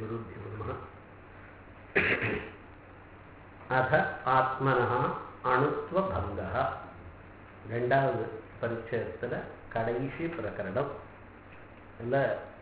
श्रीगुरुभ्यो नमः. अथ आत्मनः अणुत्वभङ्गः ரெண்டாவது பரிச்சயத்தில் கடைசி பிரகரணம். இல்லை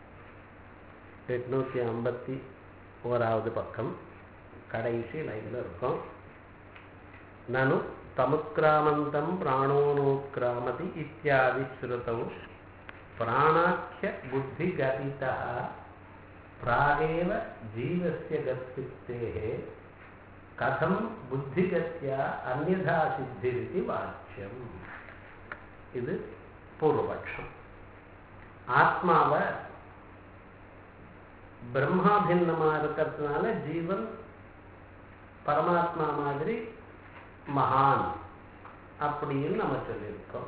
851வது பக்கம் கடைசி லைனில் இருக்கும். நனு தமுக்ராமந்தம் பிராணோனுக்ராமதி இத்தியாதி ஸ்ருதௌ பிராணாக்கிய புத்திகதிதः प्रागेव जीवस्य गत्युक्तेः कथं बुद्धिगत्या अन्यथा सिद्धिरिति वाच्यम्. இது பூர்வபட்சம். ஆத்மாவை பிரம்மாபின்னமாக இருக்கிறதுனால ஜீவன் பரமாத்மா மாதிரி மகான் அப்படின்னு நம்ம சொல்லியிருக்கோம்.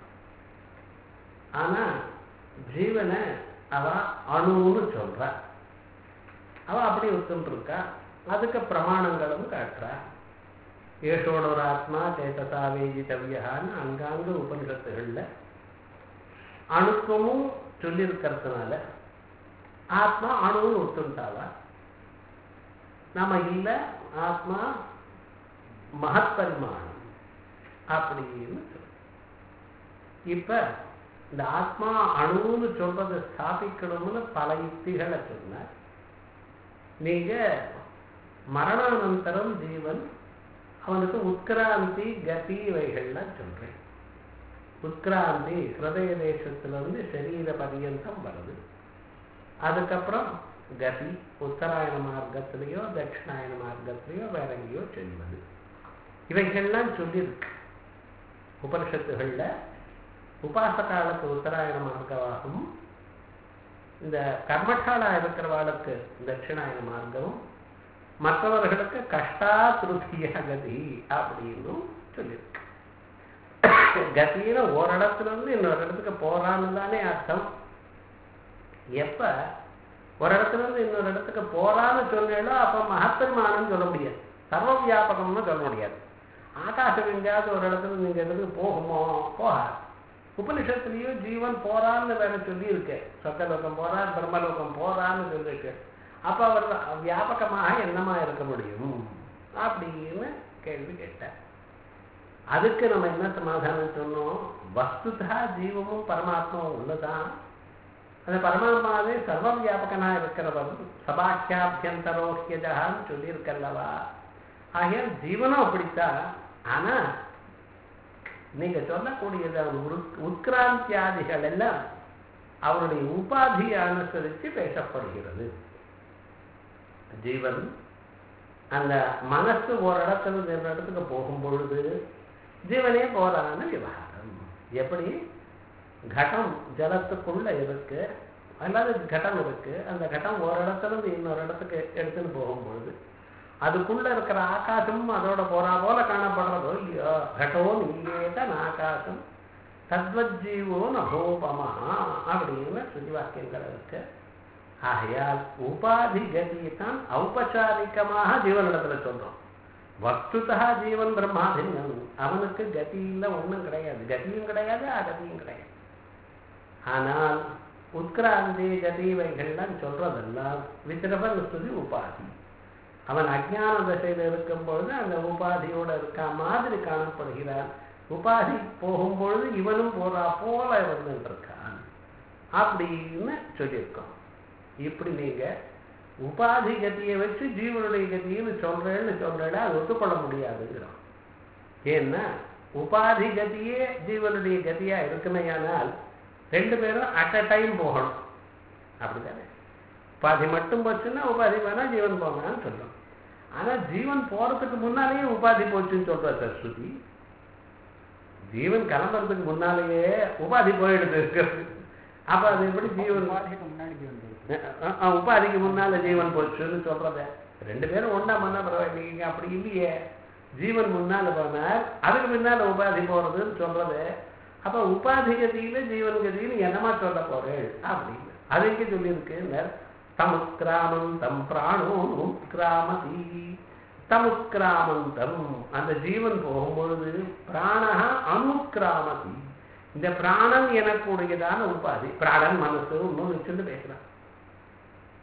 ஆனால் ஜீவனை அவ அணுன்னு சொல்ற. அவ அப்படி ஒத்துருக்கா. அதுக்கு பிரமாணங்களும் காட்டுறா. ஏஷோட ஒரு ஆத்மா சேதசா வேதித்தவியான்னு அங்காங்க உபனிஷத்துகள்ல அணுக்கமும் சொல்லியிருக்கிறதுனால ஆத்மா அணுன்னு ஒத்துட்டாவா. நாம இல்லை ஆத்மா மகத்பரிமாணம் அப்படின்னு சொல்ல. இப்ப இந்த ஆத்மா அணுன்னு சொல்றதை ஸ்தாபிக்கணும்னு பல யுக்திகளை சொன்னார். நீங்க மரணானந்தரம் ஜீவன் அவனுக்கு உட்கிராந்தி கதி இவைகள்லாம் சொல்றேன். உட்கிராந்தி ஹிருதய தேசத்திலிருந்து சரீர பரியந்தம் வருது. அதுக்கப்புறம் கதி உத்தராயண மார்க்கத்திலேயோ தட்சிணாயன மார்க்கத்திலேயோ வேற எங்கேயோ செல்வது. இவைகள்லாம் சொல்லியிருக்கு உபனிஷத்துகள்ல. உபாசகாலுக்கு உத்தராயண மார்க்கமாகவும் இந்த கர்மட்டாளா இருக்கிறவாளுக்கு தட்சிணாயன மார்க்கமும் மற்றவர்களுக்கு கஷ்டா திருத்திய கதி அப்படின்னு சொல்லியிருக்கு. கதியில ஓரிடத்துல இருந்து இன்னொரு இடத்துக்கு போறான்னு தானே அர்த்தம். எப்ப ஒரு இடத்துல இருந்து இன்னொரு இடத்துக்கு போறான்னு சொன்னேனோ அப்ப மகப்பெருமானம் சொல்ல முடியாது, சர்வ வியாபகம்னு சொல்ல முடியாது. ஆகாசம் எங்கேயாவது ஒரு இடத்துல நீங்க இடத்துக்கு போகுமோ? போகாது. உபனிஷத்துலயும் ஜீவன் போறான்னு வேற சொல்லி இருக்கு. சொர்க்கலோகம் போறார், பிரம்மலோகம் போறான்னு சொல்லிருக்கு. அப்ப அவர் வியாபகமாக என்னமா இருக்க முடியும் அப்படின்னு கேள்வி கேட்டார். அதுக்கு நம்ம என்ன சமாதானம் சொன்னோம்? வஸ்துதா ஜீவமும் பரமாத்மாவும் உள்ளதான். அந்த பரமாத்மாவே சர்வ வியாபகனா இருக்கிறவர் சபாக்கியாபியந்தரோக்கியஜான்னு சொல்லியிருக்கல்லவா. ஆகையால் ஜீவனும் அப்படித்தான். ஆனா நீங்க சொல்லக்கூடியது உட்கிராந்தியாதிகள் எல்லாம் அவருடைய உபாதியை அனுசரித்து பேசப்படுகிறது. ஜீவன் அந்த மனசு ஒரு இடத்துல ஒரு இடத்துக்கு போகும் பொழுது ஜீவனே போறான விவகாரம். எப்படி கடம் ஜலத்துக்குள்ள இருக்கு, அல்லாத கடம் இருக்கு. அந்த கடம் ஒரு இடத்துல இருந்து இன்னொரு இடத்துக்கு எடுத்துன்னு போகும்பொழுது அதுக்குள்ள இருக்கிற ஆகாசமும் அதோட போறா போல காணப்படுறதோ இல்லையோ. கடோ நீயேதான் ஆகாசம் தத்வஜீவோ நகோபமா அப்படின்னு சுதி வாக்கியங்கள் இருக்கு. ஆகையால் உபாதி கதியை தான் ஔபச்சாரிகமாக ஜீவனிடத்துல சொல்றோம். வஸ்துதா ஜீவன் பிரம்மாதின்னம். அவனுக்கு கதியில ஒன்றும் கிடையாது, கதியும் கிடையாது அகதியும் கிடையாது. ஆனால் உட்கிராந்தி கதி இவைகள்லாம் சொல்றதெல்லாம் வித்திரபன் ஸ்துதி உபாதி. அவன் அஜ்ஞான தசையில் இருக்கும் பொழுது அந்த உபாதியோட இருக்க மாதிரி காணப்படுகிறான். உபாதி போகும்பொழுது இவனும் போறா போல இருந்துட்டு இருக்கான் அப்படின்னு சொல்லியிருக்கோம். இப்படி நீங்க உபாதி கதியை வச்சு ஜீவனுடைய கதின்னு சொல்றேன்னு அது ஒத்துக்கொள்ள முடியாதுங்கிறோம். ஏன்னா உபாதி கதியே ஜீவனுடைய கதியா இருக்குமையானால் ரெண்டு பேரும் அட் அ டைம் போகணும். அப்படித்தானே? உபாதி மட்டும் போச்சுன்னா உபாதி வேணா ஜீவன் போனான்னு சொல்றோம். ஆனா ஜீவன் போறதுக்கு முன்னாலேயே உபாதி போச்சுன்னு சொல்ற சரஸ்வதி. ஜீவன் கிளம்புறதுக்கு முன்னாலேயே உபாதி போயிடுது. அப்ப அது எப்படி ஜீவன் உபாதிக்கு முன்னால ஜீவன் போச்சுன்னு சொல்றத? ரெண்டு பேரும் ஒன்னா பண்ணா பரவாயில்லைங்க. அப்படி இல்லையே, ஜீவன் முன்னால போனார், அதுக்கு முன்னால உபாதி போறதுன்னு சொல்றது. அப்ப உபாதி கதியில ஜீவன் கதியில என்னமா சொல்ல போறேன் அப்படின்னு அது எங்க சொல்லியிருக்கு? தமுக்ராமந்தம் பிராணோனுக்ராமதி. தமுக்ராமந்தம் அந்த ஜீவன் போகும்பொழுது பிராணஹ அனுக்ராமதி. இந்த பிராணன் எனக்கூடியதான உபாதி. பிராணன் மனசு இன்னும் வச்சுட்டு பேசுறான்.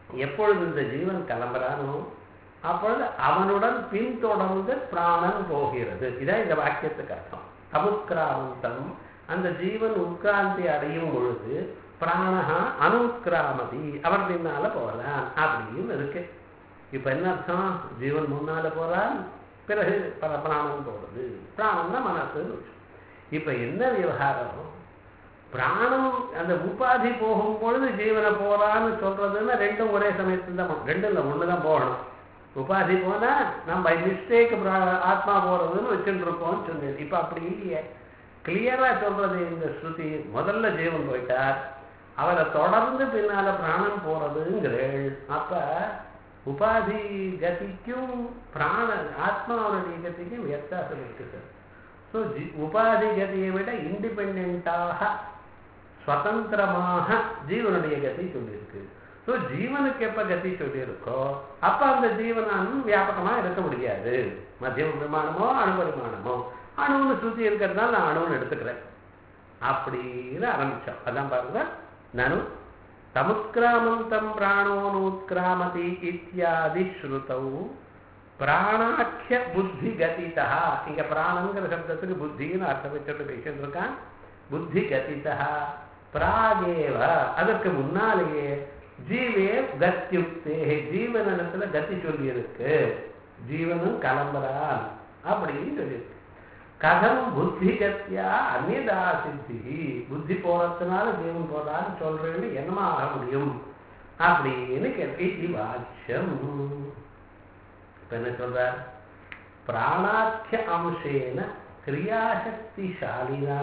எப்பொழுது இந்த ஜீவன் கிளம்புறானோ அப்பொழுது அவனுடன் பின்தொடர்ந்து பிராணன் போகிறது. இதான் இந்த வாக்கியத்துக்கு அர்த்தம். அமுத்கிராமந்தம், அந்த ஜீவன் உட்கிராந்தி அடையும் பொழுது பிராணஹா அனுத்கிராமதி, அவர் பின்னால போகலாம் அப்படின்னு இருக்கு. இப்ப என்ன அர்த்தம்? ஜீவன் முன்னால போறான், பிறகு பிராணம் போறது. பிராணம்னா மனசு. இப்ப என்ன விவகாரம்? பிராணம் அந்த உபாதி போகும் பொழுது ஜீவனை போறான்னு சொல்றதுன்னா ரெண்டும் ஒரே சமயத்துல தான், ரெண்டும் இல்லை ஒண்ணுதான் போகணும். உபாதி போனா நம்ம பை மிஸ்டேக் ஆத்மா போறதுன்னு வச்சுட்டு இருப்போம்னு சொன்னேன். இப்ப அப்படி இல்லையே, கிளியரா சொல்றது இந்த ஸ்ருதி. முதல்ல ஜீவன் போயிட்டார், அவரை தொடர்ந்து பின்னால பிராணம் போறதுங்கிறேள். அப்ப உபாதி கதிக்கும் பிராண ஆத்மாவுடைய கதிக்கும் வித்தியாசம் இருக்குது. ஸோ உபாதி கதியை விட இண்டிபெண்டாக சுதந்திரமாக ஜீவனுடைய கதி சொல்லியிருக்கு. ஸோ ஜீவனுக்கு எப்ப கதி சொல்லியிருக்கோ அப்ப அந்த ஜீவனானும் வியாபகமா இருக்க முடியாது. மத்தியம பரிமாணமோ அணு பரிமாணமோ, அணுன்னு சுத்தி இருக்கிறதுனால நான் அணுன்னு எடுத்துக்கிறேன் அப்படின்னு ஆரம்பிச்சோம். அதான் பாருங்க, நனு தமுத்கிராமந்தம் பிராணோனுத்கிராமதி இத்தியாதி ஸ்ருதௌ பிராணாக்கிய புத்தி கதிதா. இங்க பிராணங்கிற சப்தத்துக்கு புத்தின்னு அர்த்தம் வச்சுட்டு பேசிட்டு இருக்கான். புத்தி கதிதா பிராகேவ, அதற்கு முன்னாலேயே ஜீவே கத்யுக்தே, ஜீவனத்துல கதி சொல்லி இருக்கு, ஜீவனும் கிளம்புறான் அப்படின்னு சொல்லியிருக்கு. கதம் புத்தி கத்தியா அந்நியதா சித்தி, புத்தி போறதுனால ஜீவன் போறான்னு சொல்றேன்னு என்னமா ஆக முடியும் அப்படின்னு கேள்வி வாக்கியம். இப்ப என்ன சொல்றார்? பிராணாக்கிய அம்சேன கிரியாசக்திசாலினா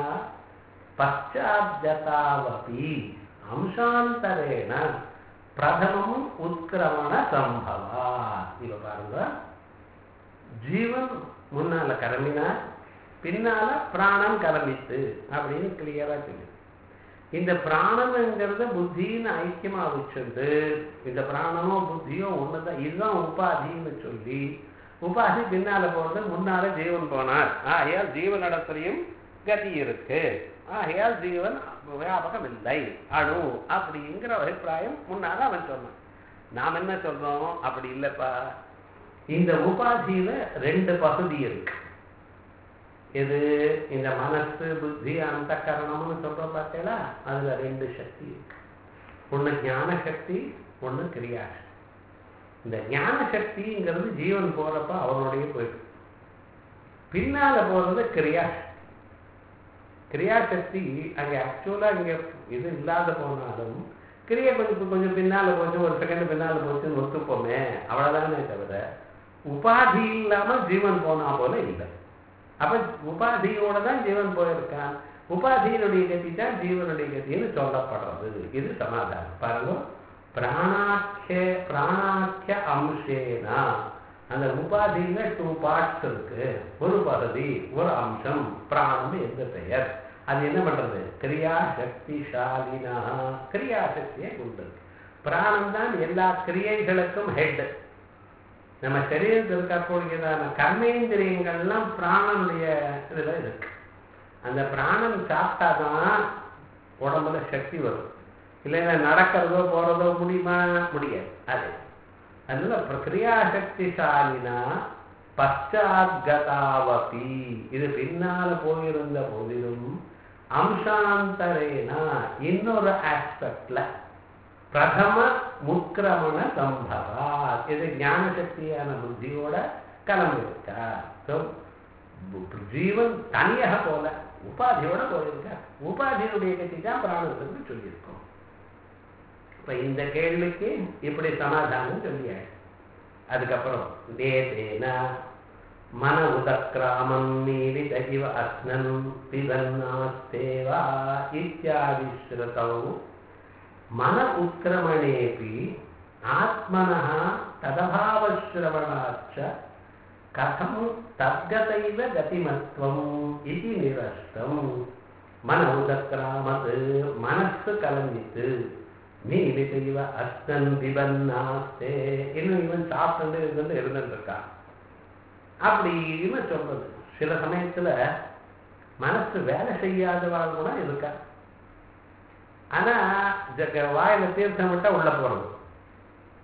பச்சாத்கதாவபி அம்சாந்தரேன பிரதமம் உத்கிரமண சம்பவா. இப்ப பாருங்க, ஜீவன் முன்னால கிளம்பினார், பின்னால பிராணம் கிளம்பித்து அப்படின்னு கிளியரா சொல்லு. இந்த பிராணம்ங்கிறத புத்தின்னு ஐக்கியமா வச்சுட்டு இந்த பிராணமோ புத்தியோ ஒண்ணுதான், இதுதான் உபாதின்னு சொல்லி உபாதி பின்னால போறது, முன்னால ஜீவன் போனார், ஆகையால் ஜீவனிடத்திலையும் கதி இருக்கு, ஆகையால் ஜீவன் வியாபகம் இல்லை அணு அப்படிங்கிற அபிப்பிராயம் முன்னால அவன் சொன்னான். நாம் என்ன சொல்றோம்? அப்படி இல்லப்பா, இந்த உபாதியில ரெண்டு பகுதி இருக்கு. இது இந்த மனசு புத்தி அந்த கரணம்னு சொல்றோம் பார்த்தீங்களா, அதுல ரெண்டு சக்தி இருக்கு. ஒண்ணு ஞான சக்தி, ஒண்ணு கிரியாசக்தி. இந்த ஞான சக்திங்கிறது ஜீவன் போறப்ப அவனுடைய போயிட்டு, பின்னால போறது கிரியாசக்தி. கிரியாசக்தி அங்க ஆக்சுவலா இங்க இது இல்லாத போனாலும் கிரியா கொஞ்சம் கொஞ்சம் பின்னால போச்சு, ஒரு செகண்ட் பின்னால போச்சுன்னு ஒத்துப்போமே, அவ்வளவுதானே தவிர உபாதி இல்லாம ஜீவன் போனா போல இல்லை. அப்ப உபாதியோட தான் ஜீவன் போயிருக்கான், உபாதியினுடைய கதி தான் ஜீவனுடைய கதின்னு சொல்லப்படுறது. இது சமாதானம். பாருங்க, பிராணாக்கிய அம்சேனா, அந்த உபாதியில 2 பார்ட்ஸ் இருக்கு. ஒரு பகுதி, ஒரு அம்சம், பிராணம் என்று பெயர். அது என்ன பண்றது? கிரியாசக்திசாலினா, கிரியாசக்தியை கொண்டு. பிராணம் தான் எல்லா கிரியைகளுக்கும் ஹெட். நம்ம சரீரத்தில் இருக்கக்கூடியதான கர்மேந்திரியங்கள்லாம் பிராணனுடைய இதுல இருக்கு. அந்த பிராணம் சாப்பிட்டாதான் உடம்புல சக்தி வரும், இல்லைன்னா நடக்கிறதோ போறதோ முடியுமா? முடியாது. அது அதனால கிரியாசக்திசாலினா பச்சாத்கதாவபி, இது பின்னால போயிருந்த போதிலும் அம்சாந்தரேனா இன்னொரு ஆஸ்பெக்ட்ல பிரதம முக்கிரமண சம்பவா, இது ஞான சக்தியான புத்தியோட கிளம்பியிருக்கா. ஜீவன் தனியாக போல உபாதியோட போயிருக்கா. உபாதியுடைய கட்சி தான் பிராணத்துக்கு சொல்லியிருக்கோம். இப்ப இந்த கேள்விக்கு இப்படி சமாதானம் சொல்லியாச்சு. அதுக்கப்புறம் தேதேனா மன உதக்ராமம் மீலித இவ அஸ்னன் பிபன்னாஸ்தேவா இத்யாதி ஸ்ருதௌ மன உத்கிரமணேபி ஆத்மனः ததபாவஸ்ரவணாச்ச கதம் தத்கதைவ கதிமத்வம் இது நிரஸ்தம். மன உதக்ராமது, மனசு கலந்தித்து, மீலித இவ அஸ்னன் பிபன்னாஸ்தே, இன்னும் இவன் சாப்பிட்டு இருந்துட்டு இருக்கான் அப்படின்னு சொல்றது. சில சமயத்துல மனசு வேலை செய்யாதவாள் கூட இருக்கா. ஆனா வாயில தீர்த்தம் விட்டா உள்ள போறது,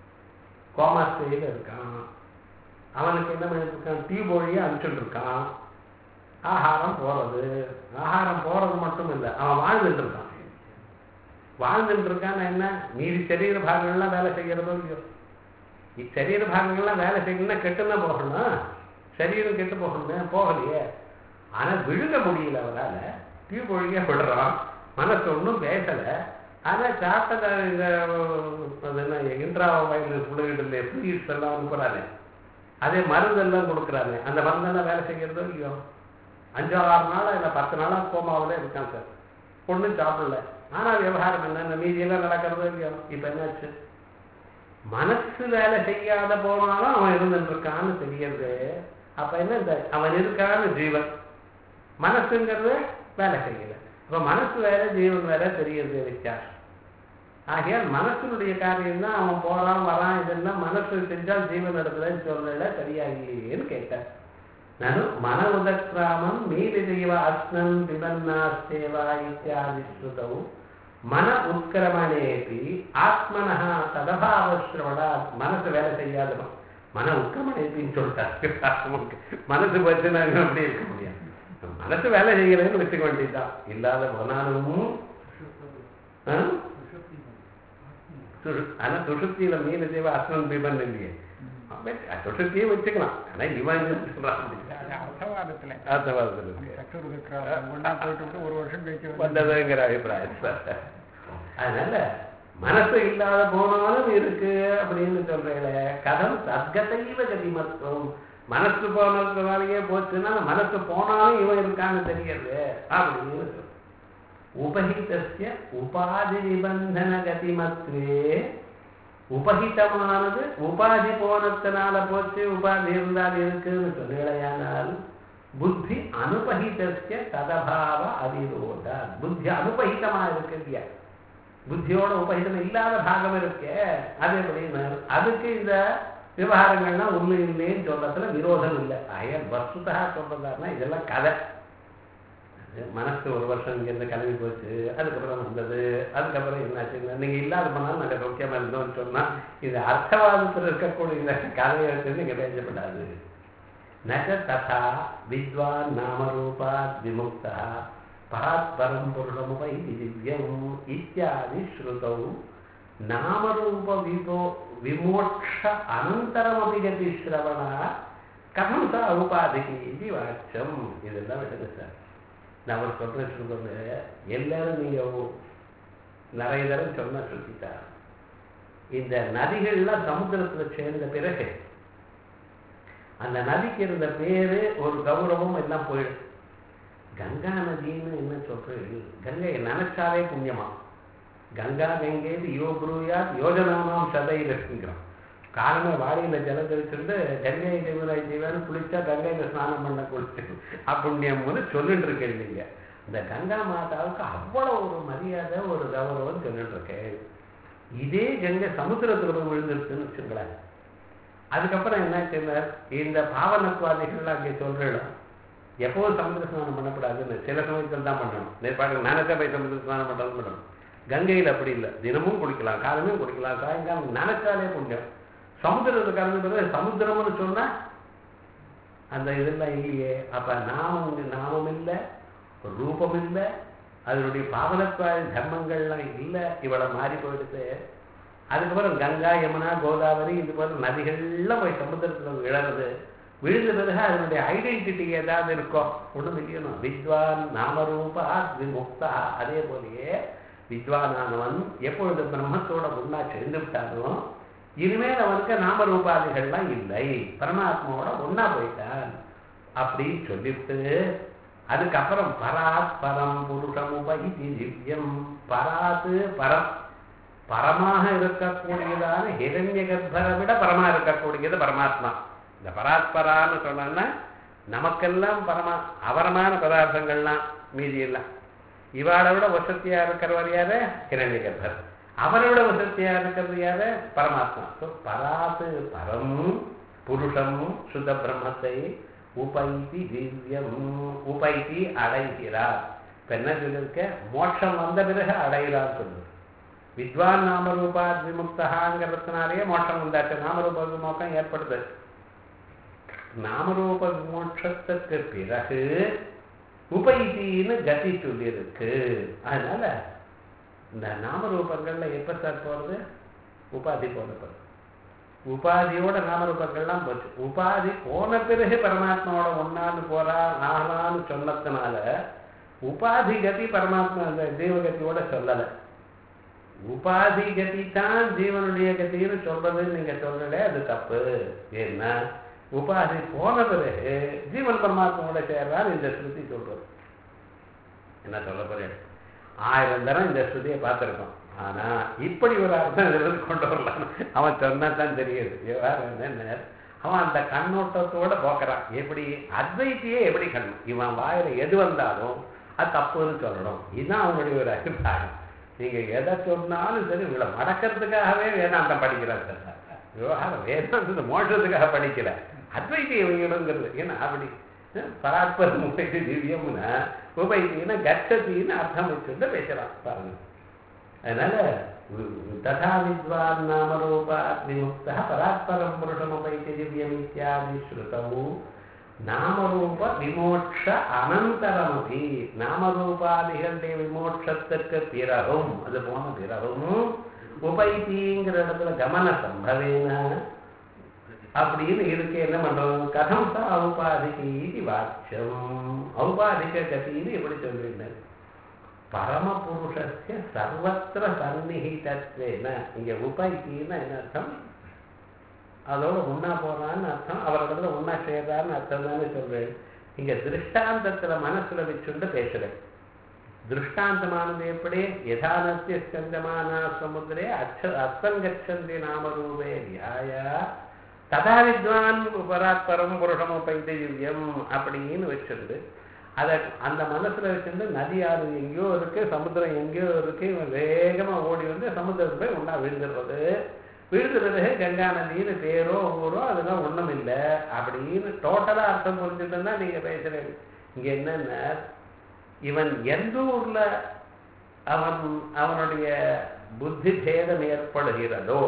கோமா ஸ்டேஜில் இருக்கான். அவனுக்கு என்ன பண்ணிட்டு இருக்கான், டியூப் வழியாக அனுப்பிச்சுட்டு இருக்கான். ஆகாரம் போறது மட்டும் இல்லை, அவன் வாழ்ந்துட்டு இருக்கான். வாழ்ந்துட்டு இருக்கான்னு என்ன, மீதி சரீர பாகங்கள்லாம் வேலை செய்யறதோ இல்லையோ. சரீர பாகங்கள்லாம் வேலை செய்யணும்னா கெட்டுன்னா போகணும், சரீரம் கெட்டு போகணும், போகலையே. ஆனால் விழுங்க முடியல அவரால், டியூப் வழியாக விடுறான், மனசு ஒன்றும் பேசலை. ஆனால் சாப்பிட்ட இந்த அது என்ன இன்ட்ரா வயலில் பிள்ளைகிட்டு ஃப்ளூயிட்ஸ் எல்லாம் அனுப்புகிறாரு, அதே மருந்தெல்லாம் கொடுக்குறாரு, அந்த மருந்தெல்லாம் வேலை செய்கிறதோ இல்லையோ. 5-6 நாளாக இல்லை 10 நாளாக கோமாவில் இருக்கான் சார், ஒன்றும் சாப்பிடல. ஆனால் விவகாரம் என்ன, மீதியெல்லாம் நடக்கிறதோ இல்லையோ. இப்போ என்னாச்சு, மனசு வேலை செய்யாத போனாலும் அவன் இருந்துட்டு இருக்கான்னு தெரியுது. அப்போ என்ன, இந்த அவன் இருக்கான்னு ஜீவன், மனசுங்கிறது வேலை செய்யலை. அப்போ மனசு வேற ஜீவன் வேற தெரியுது வித்தியாசம். ஆகையால் மனசுடைய காரியம் தான் அவன் போறான் வரான், இதெல்லாம் மனசு செஞ்சால் ஜீவன் நடக்குதுன்னு சொல்லல, சரியாகலையேன்னு கேட்டார். நானும் மன உதக்ராமம் மீதி தெய்வ அஸ்னன் பிபன்னாஸ்தேவா இத்தியாதி ஸ்ருதவும் மன உத்கிரமணேபி ஆத்மனா ததபாவஸ்ரவடா. மனசு வேலை செய்யாதவன் மன உத்கிரமணேபின்னு சொல்லிட்டாரு. மனசு பற்றி நாங்கள் அப்படி இருக்க முடியாது, மனசு வேலை செய்கிறதுன்னு வச்சுக்க வேண்டியதுதான். இல்லாத போனாலும் ஆனால் சுஷுப்தியில மீன தேவ அஸ்னன் பிபன் இல்லையே, சுஷுப்தியும் வச்சுக்கலாம். ஆனா இவன் வந்ததுங்கிற அபிப்பிராயம். அதனால மனசு இல்லாத போனாலும் இருக்கு அப்படின்னு சொல்றீங்களே, கதம் சத்கதைவ கதிமத்துவம். மனசு போனதுனாலேயே போச்சுன்னா மனசு போனாலும் இவன் இருக்கான்னு தெரியுது அப்படின்னு. உபஹிதஸ்ய உபாதி நிபந்தன கதிமத்வே, உபஹிதமானது உபாதி போனத்தினால போச்சு, உபாதி இருந்தால் இருக்குன்னு சொல்லியானால் புத்தி அனுபஹிதஸ்ய ததபாவ அவிரோத. புத்தி அனுபஹிதமா இருக்கு இல்லையா, புத்தியோட உபஹிதம் இல்லாத பாகம் இருக்கே, அது எப்படின்னு அதுக்கு இந்த விவகாரங்கள்னா உண்மை இல்லைன்னு சொல்றதுல விரோதம் இல்லை. ஆய வஸ்துதா சொல்றதாருன்னா இதெல்லாம் கதை. மனசு ஒரு வருஷம் இங்கேருந்து கிளம்பி போச்சு, அதுக்கப்புறம் வந்தது, அதுக்கப்புறம் என்னாச்சு, நீங்க இல்லாத பண்ணாலும் நாங்கள் சௌக்கியமா இருந்தோம்னு சொன்னா இது அர்த்தவாதத்தில் இருக்கக்கூடிய இந்த கதையை வச்சு நீங்க பேசப்படாது. நக ததா வித்வான் நாமரூபா விமுக்தா பராத் பரம் புருஷமுபை திவ்யம் இத்தியாதி ஸ்ருதௌ நாமரூப விமோட்ச அனந்தரமபி கதி ஸ்ரவணா கதம் சா உபாதிக்கு இது வாட்சம். இதெல்லாம் விடுங்க சார், நான் ஒரு சொல்றேன் சொல்லுங்க, எல்லாரும் நீங்க நிறைய தரம் சொன்ன சொல்லிட்டா. இந்த நதிகள்லாம் சமுத்திரத்துல சேர்ந்த பிறகு அந்த நதிக்கு இருந்த பேரு ஒரு கௌரவம் எல்லாம் போயிடும். கங்கா நதின்னு என்ன சொல்றது, கங்கையை நினைச்சாலே புண்ணியமா. கங்கா கங்கை யோகுருயா யோஜனாமாம் சதை இருக்குங்கிறான். காலமே வாடியில ஜலம் தெளிச்சுட்டு கங்கை தேவராய் தேவன்னு குளிச்சா கங்கையில ஸ்நானம் பண்ண குளிச்சு அப்புண்ணியம் வந்து சொல்லிட்டு இருக்கேன். நீங்க இந்த கங்கா மாதாவுக்கு அவ்வளவு ஒரு மரியாதை ஒரு கௌரவம் சொல்லிட்டு இருக்கேன். இதே கங்கை சமுத்திரத்துல போய் விழுந்துருச்சுன்னு வச்சுங்களேன். அதுக்கப்புறம் என்ன சொன்னார், இந்த பாவனத்வாதிகள்லாம் அங்கே சொல்றோம் எப்போதும் சமுத்திர ஸ்நானம் பண்ணக்கூடாதுன்னு, சில சமயத்தில் தான் பண்ணணும். நேற்று நினைச்சா போய் சமுத்திர ஸ்நானம் பண்ணணும். கங்கையில் அப்படி இல்லை, தினமும் குடிக்கலாம், காலமும் குடிக்கலாம், சாயங்காலம் நினைச்சாலே புண்ணியம். சமுத்திரத்தை கலந்து சமுத்திரம்னு சொன்னா அந்த இதெல்லாம் இல்லையே. அப்ப நாமம் இல்லை, ரூபம் இல்லை, அதனுடைய பாவனத்வாதி தர்மங்கள்லாம் இல்லை, இவ்வளவு மாறி போயிடுது. அதுக்கப்புறம் கங்கா யமுனா கோதாவரி இது போன்ற நதிகள்லாம் போய் சமுத்திரத்தில் விழறது. விழுந்த பிறகு அதனுடைய ஐடென்டிட்டி ஏதாவது இருக்கும், ஒன்றும் இல்லையணும். வித்வான் நாமரூபா விமுக்தா. அதே போலயே வித்வானானவன் எப்பொழுது பிரம்மத்தோட ஒன்னா சேர்ந்து விட்டாலும் இனிமேல் அவனுக்கு நாமரூபாதிகள்லாம் இல்லை, பரமாத்மாவோட ஒன்னா போயிட்டான் அப்படின்னு சொல்லிவிட்டு அதுக்கப்புறம் பராத் பரம் புருஷமுபைதி திவ்யம். பராத்து பரம், பரமாக இருக்கக்கூடியதான ஹிரண்ய கர்ப்பரை விட பரமா இருக்கக்கூடியது பரமாத்மா. இந்த பராத்பரான்னு சொன்னா நமக்கெல்லாம் பரமா அவரமான பதார்த்தங்கள்லாம் மீதி எல்லாம். இவாளை விட வசத்தியா இருக்கிறவர் யாரு, ஹிரண்ய கர்ப்பர். அவரை விட வசத்தியா இருக்கிறது யாரு, பரமாத்மா. பராத்து பரம் புருஷம் சுத பிரம்மத்தை உபைதி திவ்யம். உபைதி அடைகிறார். இப்ப என்ன சொல்லிருக்க, மோட்சம் வந்த பிறகு அடைகிறார் சொல்லுது. வித்வான் நாமரூபாத் விமுக்தகாங்கிறதுனாலேயே மோட்சம் உண்டாச்சு. நாமரூப விமோக்கம் ஏற்படுது. நாமரூப விமோட்சத்துக்கு பிறகு உபைத்தின்னு கதி சொல்லியிருக்கு. அதனால இந்த நாமரூபங்கள்ல எப்ப சார் போறது? உபாதி போன பிறகு. உபாதியோட நாமரூபங்கள்லாம் போச்சு. உபாதி போன பிறகு பரமாத்மாவோட ஒன்னான்னு ஆகலான்னு சொன்னதுனால உபாதி கதி பரமாத்மா அந்த ஜீவகத்தியோட சொல்லலை. உபாதி கதி தான் ஜீவனுடைய கத்தின்னு சொல்றதுன்னு நீங்க சொல்லல, அது தப்பு. ஏன்னா உபாதி போன பிறகு ஜீவன் பரமாத்மாவோட சேர்றான்னு இந்த ஸ்ருதி சொல்றது. என்ன சொல்ல போறேன்? 1000 தரம் இந்த ஸ்ருதியை பார்த்துருக்கோம். ஆனா இப்படி ஒரு அர்த்தம் இதிலிருந்து கொண்டு வரலாம் அவன் சொன்னாதான் தெரியுது. என்ன அவன் அந்த கண்ணோட்டத்தோட போக்குறான். எப்படி அத்வைத்தியே எப்படி கண்ணு, இவன் வாயில எது வந்தாலும் அது தப்புன்னு சொல்லணும். இதுதான் அவனுடைய ஒரு அபிப்பிராயம். நீங்க எதை சொன்னாலும் சரி, உங்களை மடக்கிறதுக்காகவே வேதாந்தம் படிக்கிறார் சார். விவகாரம் வேதாந்தத்தை மோட்சத்துக்காக படிக்கல, அத்வைத்திய வைக்கணுங்கிறது. ஏன்னா அப்படி பராத்பரம் உபைத்தி திவ்யம்னா உபைத்தின்னா கச்சத்தின்னு அர்த்தம் வச்சுட்டு பேசலாம் பாருங்க. அதனால ததா வித்வான் நாமரூபாத் விமுக்தः பராத்பரம் புருஷம் உபைத்தி திவ்யம் இத்தியாதி ஸ்ருதௌ நாமரூப விமோட்ச அனந்தரமபி, நாமரூபாதிகளுடைய விமோட்சத்துக்கு பிறகும், அது போன பிறகும் உபைத்திங்கிற இடத்துல கமன சம்பவேன அப்படின்னு இருக்கு. என்ன பண்றோம்? கதம் சா ஔபாதிகி வாக்கியம். ஔபாதிக கதின்னு எப்படி சொல்றீங்க? பரமபுருஷஸ்ய சர்வத்திர சந்நிஹிதத்வேன. இங்க உபைத்தின்னா என்ன அர்த்தம்? அதோட உண்ணா போறான்னு அர்த்தம், அவரிடத்துல உண்ணா செய்யறான்னு அர்த்தம் தானே சொல்றேன். இங்க திருஷ்டாந்தத்துல மனசுல வச்சுண்டு பேசுறேன். திருஷ்டாந்தமானது எப்படி? யதானஸ்ய ஸ்கந்தமானா சமுத்திரே அஸ்தங்கச்சந்தி நாமரூபே வியாய ததா வித்வான் பராத்பரம் புருஷம் உபைத்தி திவ்யம் அப்படின்னு வச்சிருந்து அதை அந்த மனசுல வச்சிருந்து நதி ஆறு எங்கேயோ இருக்கு, சமுத்திரம் எங்கேயோ இருக்கு, இவன் வேகமா ஓடி வந்து சமுத்திரத்து போய் ஒன்னா விழுந்துடுறது. விழுந்துறது கங்கா நதின்னு பேரோ ஊரோ அதெல்லாம் ஒண்ணும் இல்லை அப்படின்னு டோட்டலா அர்த்தம் புரிஞ்சுட்டு தான் நீங்க பேசுறீங்க. இங்க என்னன்னா, இவன் எந்த ஊர்ல அவனுடைய புத்தி பேதம் ஏற்படுகிறதோ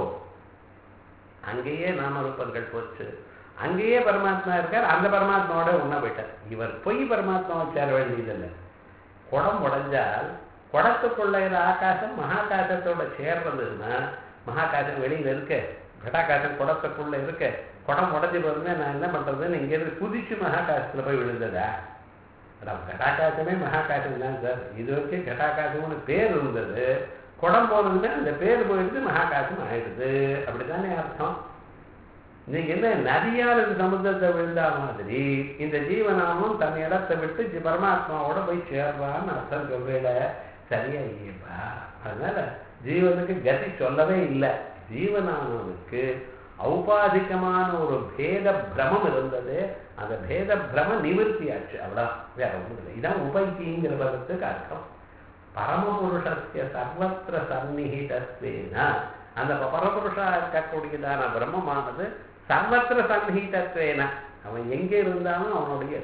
அங்கேயே நாமரூபங்கள் போச்சு, அங்கேயே பரமாத்மா இருக்கார், அந்த பரமாத்மாவோட உண்ண போயிட்டார். இவர் போய் பரமாத்மாவை சேர வேண்டியதில்லை. குடம் உடைஞ்சால் குடத்துக்குள்ள ஆகாசம் மகாகாசத்தோட சேர்றதுன்னா, மகாகாசம் வெளியில இருக்க, கடாகாசம் குடத்துக்குள்ள இருக்க, குடம் உடஞ்சி போதுமே நான் என்ன பண்றதுன்னு இங்கிருந்து குதிச்சு மகாகாசத்துல போய் விழுந்ததா? கடாகாசமே மகாகாசம் தான் சார். இது வரைக்கும் கடாகாசம்னு பேர் இருந்தது, குடம் போனதுன்னா அந்த பேர் போயிடுது, மகாகாசம் ஆயிடுது. அப்படித்தானே அர்த்தம். நீங்க என்ன நதியால் இந்த சமுத்திரத்தை விழுந்தா மாதிரி இந்த ஜீவனாமும் தன் இடத்தை விட்டு பரமாத்மாவோட போய் சேர்றான்னு அர்த்தம் சொல்றேல, சரியா இல்லையப்பா. அதனால ஜீவனுக்கு கதி சொல்லவே இல்லை. ஜீவனானவனுக்கு ஔபாதிகமான ஒரு பேத பிரமம் இருந்தது, அந்த பேத பிரம நிவர்த்தியாச்சு. அவ்வளவு, வேற ஒன்றும் இல்லை. இதான் உபைத்திங்கிற பதத்துக்கு அர்த்தம். பரமபுருஷஸ்ய சர்வத்திர சந்நிஹிதத்வேன, அந்த பரமபுருஷா இருக்கக்கூடியதான பிரம்மமானது சர்வத்திர சந்நிஹிதத்வேன, அவன் எங்கே இருந்தாலும் அவனுடைய,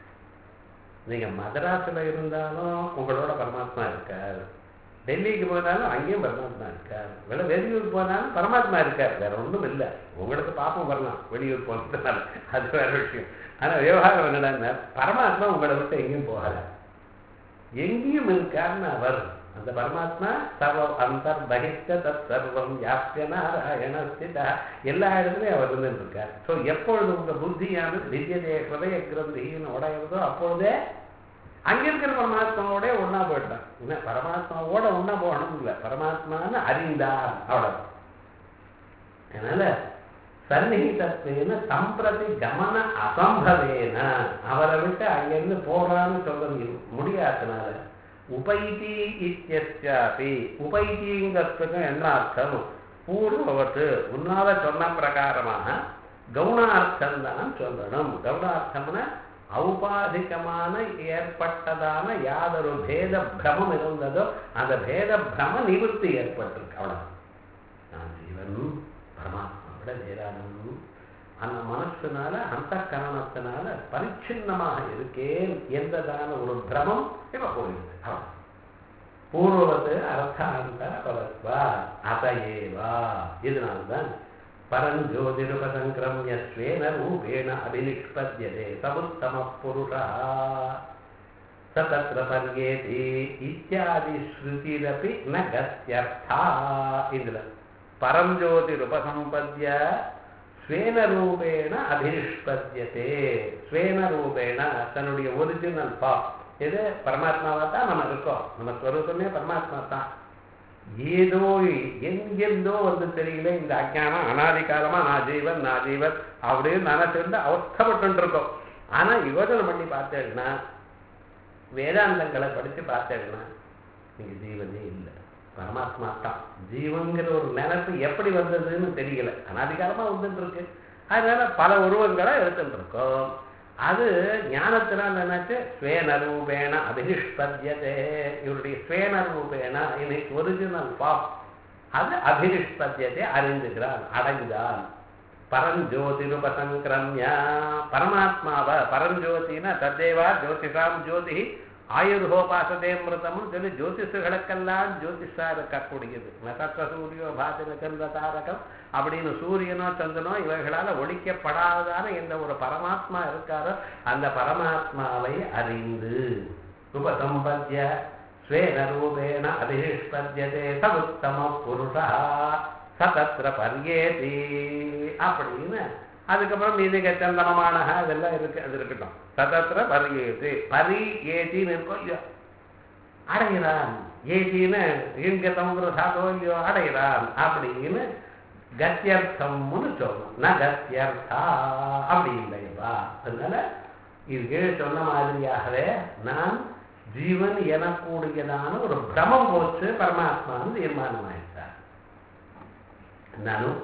நீங்க மதராஸ்ல இருந்தாலும் உங்களோட பரமாத்மா இருக்கார், டெல்லிக்கு போனாலும் அங்கேயும் பரமாத்மா இருக்கார், வெளியூர் போனாலும் பரமாத்மா இருக்கார். வேற ஒன்றும் இல்லை. உங்களுக்கு பாப்பம் வரலாம் வெளியூர் போனதுனால, அது வேற விஷயம். ஆனா விவகாரம் என்னடா, பரமாத்மா உங்களை விட்டு எங்கேயும் போகல, எங்கேயும் இருக்காருன்னு அவர். அந்த பரமாத்மா சர்வம் அந்தர் பகிஷ்ட தத் சர்வம் யாப்ய நாராயணஸ்திதா, எல்லா இடத்துலையும் அவர் இருந்துருக்கார். ஸோ எப்பொழுது உங்க புத்தியானது வித்யதே ஹிருதய கிரந்தின்னு உடையதோ அப்பொழுதே அங்க இருக்கிற பரமாத்மாவோட ஒன்னா போயிட்டான். என்ன பரமாத்மாவோட ஒன்னா போகணும் இல்லை, பரமாத்மான்னு அறிந்தார், அவ்வளவு. அதனால சந்நிஹிதத்வேன சம்பிரதி கமன அசம்பவேன, அவரை விட்டு அங்கிருந்து போறான்னு சொல்றது முடியாதனால உபைதி இத்தியஸ்யாபி, உபைதிங்கிறதுக்கு என்ன அர்த்தம்? பூர்வவத்து உன்னால சொன்ன பிரகாரமாக கவுனார்த்தம் தான் சொல்லணும். கவுனார்த்தம்னா ஔபாதிகமான ஏற்பட்டதான யாதொரு பேத பிரமம் இருந்ததோ அந்த பேத பிரம நிவர்த்தி ஏற்பட்டிருக்கு. அவ்வளவு. நான் ஜீவன் பரமாத்மாவோட வேறானும் அந்த மனசுனால அந்த கரணத்தினால பரிச்சின்னமாக இருக்கேன் என்றதான ஒரு பிரமம் இப்ப போயிருக்கு. பூர்வது அர்த்தாந்தர பவத்வா அதையேவா. இதனால்தான் பரஞ்சோதிருபசங்கிரமிய ஸ்வேன ரூபேண அபிநிஷ்பத்யதே சமுத்தம புருஷா சதத்ர பர்யேதி இத்யாதி ஸ்ருதிரபி ந கத்யர்த்தா. இதுல பரஞ்சோதிருபசம்பத்ய ஸ்வேன ரூபேண அபிநிஷ்பத்யதே. ஸ்வேன ரூபேண தன்னுடைய ஒரிஜினல் ஃபார்ம் இது பரமாத்மாவா தான் நம்ம இருக்கோம். நம்ம ஸ்வரூபமே பரமாத்மா தான். ஏதோ எங்கெந்தோ வந்து தெரியல இந்த அஜ்ஞானம் அனாதி காலமா நான் ஜீவன் அப்படின்னு நினைச்சிருந்து அவஸ்தப்பட்டு இருக்கோம். ஆனா யோஜனை பண்ணி பார்த்தேன்னா வேதாந்தங்களை படிச்சு பார்த்தேன்னா நீங்க ஜீவனே இல்லை, பரமாத்மா தான். ஜீவன்கிற ஒரு நினைப்பு எப்படி வந்ததுன்னு தெரியல, அனாதிகாலமா வந்துட்டு இருக்கு. அதனால பல உருவங்களை எடுத்துட்டு இருக்கோம். அது ஞானத்தினால் என்னாச்சு ஸ்வேனரூபேண அபினிஷ்பத்யதே. இவருடைய ஸ்வேனரூபேண இன்னைக்கு ஒரிஜினல் ஃபார்ம் அது அபினிஷ்பத்யத்தை அறிந்துகிறான், அடைந்தான். பரஞ்சோதிருபசங்கிரமியா பரமாத்மாவை பரஞ்சோதினா தத்தேவா ஜோதிஷாம் ஜோதி ஆயுர்ஹோபாசதேமிருதம்னு சொல்லி ஜோதிஷர்களுக்கெல்லாம் ஜோதிஷா இருக்கக்கூடியது. நட்சத்திர சூரியோ பாத்தின சந்திர தாரகம் அப்படின்னு சூரியனோ சந்திரனோ இவர்களால் ஒழிக்கப்படாதான எந்த ஒரு பரமாத்மா இருக்காரோ அந்த பரமாத்மாவை அறிந்து உபசம்பத்ய ஸ்வேன ரூபேண அபிஷ்பத்யதே சமுத்தம புருஷா சதத்ர பர்யேதி அப்படின்னு. அதுக்கப்புறம் மீதிக சந்தனமான இதெல்லாம் இருக்கு, அது இருக்கட்டும். சதத்ர பர்யேதி பரி ஏத்தின்னு இருக்கோ இல்லையோ அடைகிறான். ஏத்தின்னு இங்கதம்ங்கிற சாதோ இல்லையோ அடைகிறான் அப்படின்னு கத்தியர்த்தம்னு சொல்லணும். ந கத்தியர்த்தா அப்படி இல்லைவா. அதனால இது சொன்ன மாதிரியாகவே நான் ஜீவன் எனக்கூடியதான ஒரு பிரமம் போச்சு பரமாத்மான்னு தீர்மானம் ஆயிட்டார். நானும்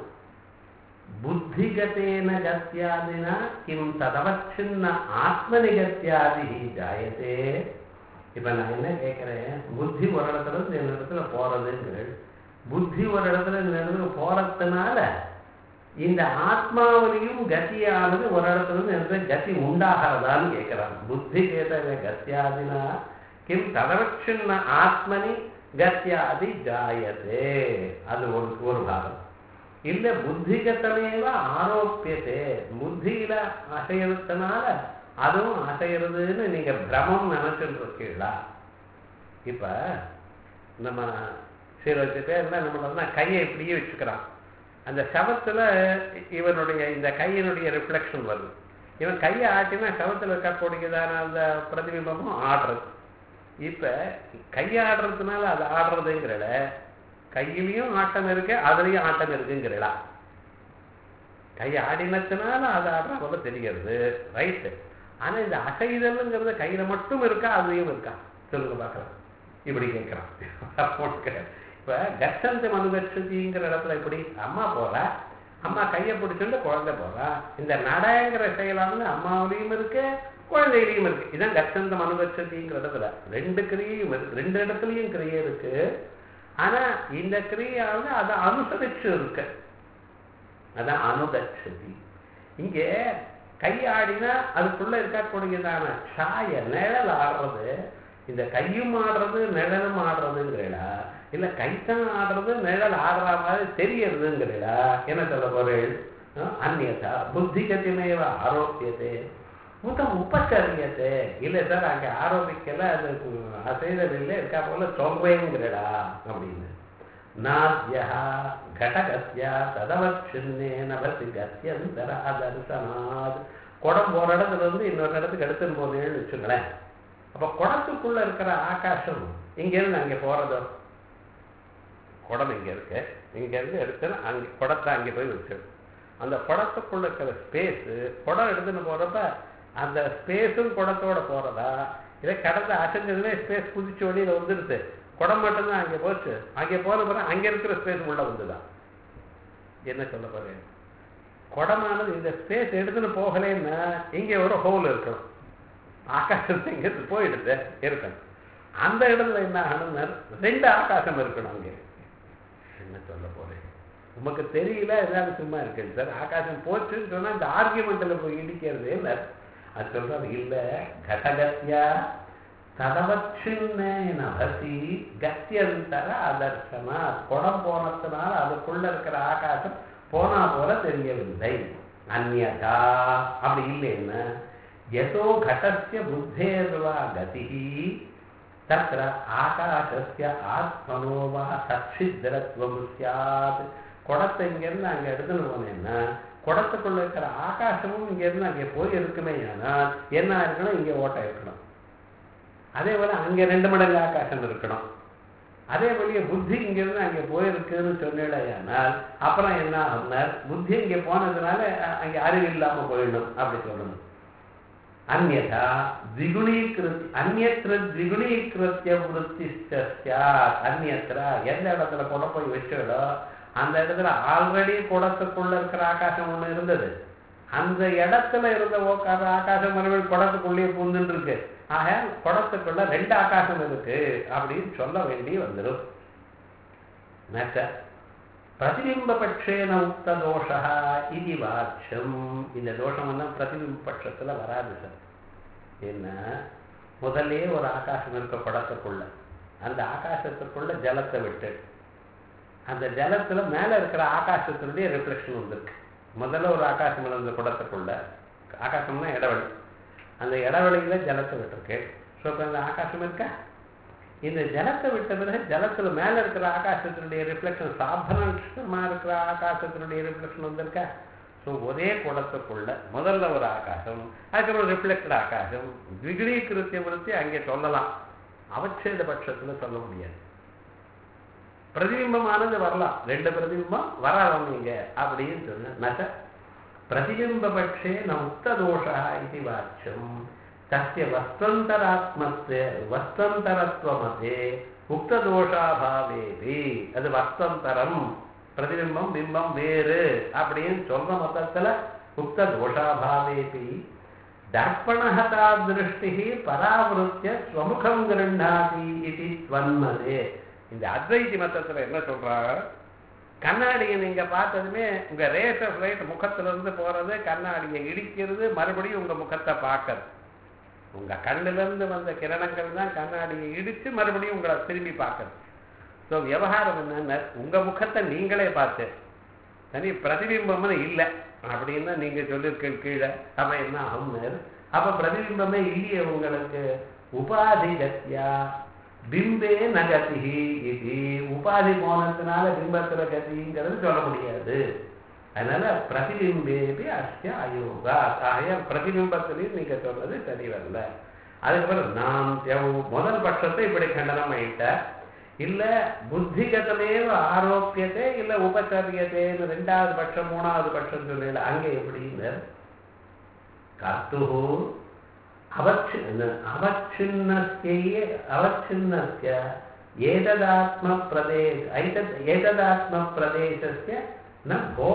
புத்திகதேன கத்தியாதினா கிம் ததவச்சின்ன ஆத்மனிகத்தியாதி ஜாயத்தே. இப்ப நான் என்ன கேட்கிறேன், புத்தி ஒரு இடத்துல இருந்து இந்த இடத்துல போறதுங்கள், புத்தி ஒரு இடத்துல இந்த இடத்துல போறதுனால இந்த ஆத்மாவிலையும் கத்தியானது ஒரு இடத்துல இருந்து இந்த கத்தி உண்டாகிறதான்னு கேட்கிறான். புத்தி கேட்ட கத்தியாதினா கிம் ததவச்சின்ன ஆத்மனி கத்தியாதி ஜாயத்தே. அது ஒரு பாகம். இல்ல புத்திகத்தமேவ ஆரோப்பியதே, புத்தியில அசையறதுனால அதுவும் அசைகிறதுன்னு நீங்க பிரமம் நினைச்சுட்டு இருக்கீங்களா? இப்ப நம்ம சில பேர் நம்ம கையை இப்படியே வச்சுக்கிறான். அந்த சவத்துல இவனுடைய இந்த கையினுடைய ரிஃப்ளெக்ஷன் வருது. இவன் கையை ஆட்டினா சவத்துல இருக்கக்கூடியதான அந்த பிரதிபிம்பமும் ஆடுறது. இப்ப கையாடுறதுனால அது ஆடுறதுங்கிறல கையிலையும் ஆட்டம் இருக்கு, அதுலயும் ஆட்டம் இருக்குங்கிறா. கை ஆடினத்தினால அது ஆடுற போல தெரிகிறது, ரைட்டு. ஆனா இந்த அசைதல்ங்கிறது கையில மட்டும் இருக்கா, அதுலயும் இருக்கா? சொல்லுங்க பார்க்கலாம். இப்படி கேட்கிறான். இப்ப கச்சந்த மனுகச்சதிங்கிற இடத்துல இப்படி அம்மா போறா, அம்மா கையை பிடிச்சுட்டு குழந்தை போறா. இந்த நடைங்கிற செயலானது அம்மாவிலையும் இருக்கு, குழந்தையிலையும் இருக்கு. இதான் கச்சந்த மனுகச்சதிங்கிற இடத்துல ரெண்டு கிரியும் இருக்கு, ரெண்டு இடத்துலயும் கிரியை இருக்கு. ஆனா இந்த கிரியாவது அதை அனுசரிச்சு இருக்கு, அதான் அனுகச்சதி. இங்கே கையாடினா அதுக்குள்ள இருக்கக்கூடியதான சாய நிழல் ஆடுறது, இந்த கையும் ஆடுறது நிழலும் ஆடுறதுங்கிறா, இல்ல கைத்தான் ஆடுறது நிழல் ஆடுற மாதிரி தெரியறதுங்கிறா? என்ன சொல்ல போறேன்? அந்நியதா புத்திகத்திமேவ ஆரோக்கியத்தை முதல் உபச்சரியத்தை இல்லை சார், அங்கே ஆரோபிக்கல, அது அசைதல் இல்லை, இருக்கா போல சொல்றேங்கிறடா அப்படின்னு. நாத்யா கடகத்யா ததவச்சின்னே நபசி கத்தியந்தர தரிசனாத். குடம் போற இடத்துல இருந்து இன்னொரு இடத்துக்கு எடுத்துன்னு போனேன்னு வச்சுங்களேன். அப்ப குடத்துக்குள்ள இருக்கிற ஆகாசம் இங்க இருந்து அங்கே போறதோ, குடம் இங்க இருக்கு, இங்க இருந்து எடுத்துன்னு அங்கே குடத்தை அங்கே போய் வச்சிடும். அந்த குடத்துக்குள்ள இருக்கிற ஸ்பேஸ் குடம் எடுத்துன்னு போறப்ப அந்த ஸ்பேஸும் குடத்தோட போறதா, இதை கடந்த அசைஞ்சதுமே ஸ்பேஸ் குதிச்சு வழியில வந்துடுது, குடம் மட்டும்தான் அங்கே போச்சு. அங்கே போன பிறகு அங்கே இருக்கிற ஸ்பேஸ் உள்ள வந்துதான். என்ன சொல்ல போறேன்? குடமானது இந்த ஸ்பேஸ் எடுத்துன்னு போகலன்னா இங்கே ஒரு ஹோல் இருக்கணும், ஆகாசத்தை இங்க போயிடுது இருக்கணும். அந்த இடத்துல என்ன ஆகணும்னா ரெண்டு ஆகாசம் இருக்கணும். அங்கே என்ன சொல்ல போறேன்? உமக்கு தெரியல, ஏதாவது சும்மா இருக்கு சார். ஆகாசம் போச்சுன்னு சொன்னா இந்த ஆர்கியூமெண்ட்ல போய் இடிக்கிறதே இல்லை. அது சொல்றது இல்ல. கடகத்யா ததவச்சின்னேன பசி கத்தியந்தர அதர்சனா. குடம் போனதுனால அதுக்குள்ள இருக்கிற ஆகாசம் போனா போல தெரியவில்லை. அந்யதா அப்படி இல்லைன்னா யதோ கடஸ்ய புத்தேர்வா கதி தத்ர ஆகாசஸ்ய ஆத்மனோ வா சச்சித்ரத்வம் ஸ்யாத். குடத்தை இங்கிருந்து அங்க எடுத்துன்னு போனேன்னா குடத்துக்குள்ள இருக்கிற ஆகாசமும் இங்கிருந்து அங்கே போய் இருக்குமே. ஆனால் என்ன இருக்கணும், இங்கே ஓட்டம் இருக்கணும். அதே போல அங்கே 2 மடங்கு ஆகாசம் இருக்கணும். அதே போல புத்தி இங்கிருந்து அங்கே போயிருக்குன்னு சொன்னேனால் அப்புறம் என்ன ஆகுனார், புத்தி இங்கே போனதுனால அங்கே அறிவு இல்லாம போயிடணும் அப்படி சொல்லணும். அந்யதா திகுணீகிருத் அந்யத்ர திகுணீகிருத்திய விருத்தி ஸ்யாத். அந்யத்ர எந்த இடத்துல கொண்டு போய் வச்சோ அந்த இடத்துல ஆல்ரெடி குடத்துக்குள்ள இருக்கிற ஆகாசம் ஒண்ணு இருந்தது. அந்த இடத்துல இருந்த ஆகாசம் மறுபடியும் குடத்துக்குள்ளேயே பூந்துட்டு இருக்கு. ஆக குடத்துக்குள்ள 2 ஆகாசம் இருக்கு அப்படின்னு சொல்ல வேண்டி வந்துடும். பிரதிபிம்ப பட்சேன உக்த தோஷா இது வாட்சம். இந்த தோஷம் எல்லாம் பிரதிபிம்ப பட்சத்துல வராது சார். என்ன முதல்ல ஒரு ஆகாசம் இருக்க குடத்துக்குள்ள, அந்த ஆகாசத்துக்குள்ள ஜலத்தை விட்டு அந்த ஜலத்துல மேல இருக்கிற ஆகாசத்தினுடைய ரிஃப்ளெக்ஷன் வந்திருக்கு. முதல்ல ஒரு ஆகாசம் இருந்த குடத்துக்குள்ள, ஆகாசம்னா இடவெளி, அந்த இடவெளியில ஜலத்தை விட்டுருக்கு. ஸோ இப்போ அந்த ஆகாசம் இருக்கா, இந்த ஜலத்தை விட்ட பிறகு ஜலத்துல மேல இருக்கிற ஆகாசத்தினுடைய ரிஃப்ளெக்ஷன், சாதாரணமா இருக்கிற ஆகாசத்தினுடைய ரிஃப்ளெக்ஷன் வந்திருக்கா. ஸோ ஒரே குடத்துக்குள்ள முதல்ல ஒரு ஆகாசம், அதுக்கப்புறம் ரிஃப்ளெக்டட் ஆகாசம், விகிடீகிருத்திய விருத்தி அங்கே சொல்லலாம், அவச்சேத பட்சத்துல சொல்ல முடியாது. பிரதிபிம்பமானது வரலாம், 2 பிரதிபிம்பம் வராதவங்க அப்படின்னு சொன்ன பிரதிபிம்ப பட்சே ந உக்த தோஷா இது வாட்சம். தஸ்ய வஸ்வந்தராத்மஸ்ய வஸ்வந்தரத்வமதே உக்த தோஷாபாவேபி. அது வஸ்வந்தரம், பிரதிபிம்பம் பிம்பம் வேறு அப்படின்னு சொல்ற மொத்தத்துல உக்த தோஷாபாவேபி தர்ப்பணஹதா திருஷ்டி பராவிருத்திய ஸ்வமுகம் கிருண்ணாதி இது த்வன்மதே. இந்த அத்வைதி மத்தத்துல என்ன சொல்றாங்க, கண்ணாடியை நீங்க பார்த்ததுமே உங்க ரேட் ஆஃப் லைட் முகத்துல இருந்து போறது, கண்ணாடியை இடிக்கிறது, மறுபடியும் உங்க முகத்தை பார்க்கறது. உங்க கண்ணுல இருந்து வந்த கிரணங்கள் தான் கண்ணாடியை இடிச்சு மறுபடியும் உங்களை திரும்பி பார்க்கறது. ஸோ விவகாரம் என்னன்னா, உங்க முகத்தை நீங்களே பார்த்து தனி பிரதிபிம்பம்னு இல்லை அப்படின்னு நீங்க சொல்லிருக்க கீழே. அப்ப என்ன ஆகும்னு, அப்ப பிரதிபிம்பமே இல்லையே உங்களுக்கு. உபாதி கத்தியா பிம்பே நகதி இது. உபாதி போனதுனால பிம்பத்துல கதிங்கிறது சொல்ல முடியாது. அதனால பிரதிபிம்பேபி அஸ்ய அயோகா. ஆகையால் பிரதிபிம்பத்திலையும் நீங்க சொல்றது சரி வரல. அதுக்கப்புறம் நாம் முதல் பட்சத்தை இப்படி கண்டனம் ஆயிட்ட, இல்ல புத்திகதமேவ ஆரோக்கியத்தை இல்ல உபச்சரியத்தேன்னு 2வது பட்சம் 3வது பட்சம் சொல்லல. அங்க எப்படின்னு கர்த்து அவச்சின்னஸ்ய ஏததாத்ம பிரதேசஸ்ய ந